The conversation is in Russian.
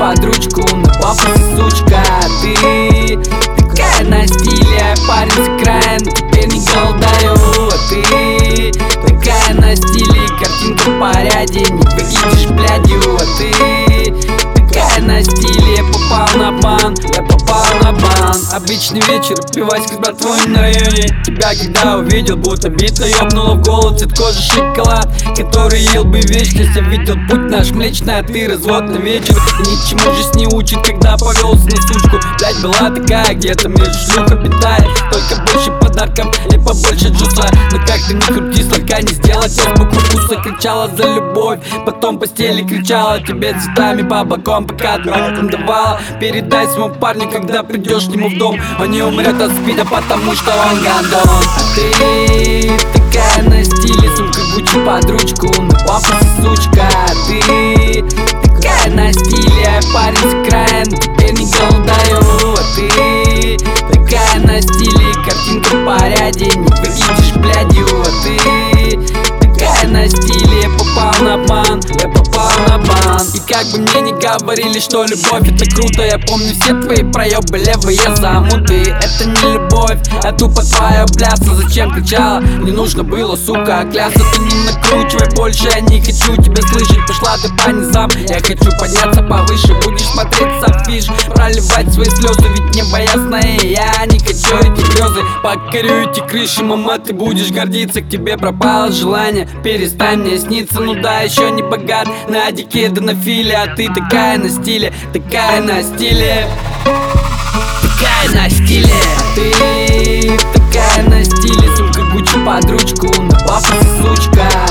под ручку, на пафосе сучка. Ты такая на стиле, парень с экрана, теперь не голодаю. Ты такая на стиле, картинка в порядке, не выглядишь блядью. Ты такая на стиле, попал на бан, я попал на бан. Обычный вечер, пивасик с братвой на районе. Тебя когда увидел, будто бита ёбнула в голову. Цвет кожи шоколад, который ел бы вечность. Я видел путь наш млечный, а ты развод на вечер. Ничему жизнь не учит, когда повелся на сучку. Блять, была такая, где-то между шлюха питает. Только больше подарков и побольше джуса. Но как ты не крути, столько не сделать азбуку вкуса. Кричала за любовь, потом в постели кричала тебе цветами по бокам, пока драком давала. Передай своему парню, когда придешь к нему в дом, он не умрет от спида, потому что он гандон. А ты такая на стиле, сумка Гуччи под ручку, на пафосе сучка. Ты такая на стиле, парень с экрана, теперь не голодаю. А ты такая на стиле, картинка в порядке, не выглядишь блядью. А ты такая на стиле, попал на бан, я попал на бан. И как бы мне не говорили, что любовь это круто, я помню все твои проебы, левые замуты. Это не любовь, а тупо твоя бляса. Зачем кричала? Не нужно было, сука, клясться. Ты не накручивай больше, я не хочу тебя слышать. Пошла ты по низам, я хочу подняться повыше. Будешь смотреть с афиш, проливать свои слезы, ведь небо ясное. Я не хочу эти грезы, покорю эти крыши. Мама, ты будешь гордиться, к тебе пропало желание. Перестань мне сниться, ну да, еще не богат на дике да на филе. А ты такая на стиле, такая на стиле, такая на стиле. А ты такая на стиле, сумка Гуччи под ручку, на пафосе сучка.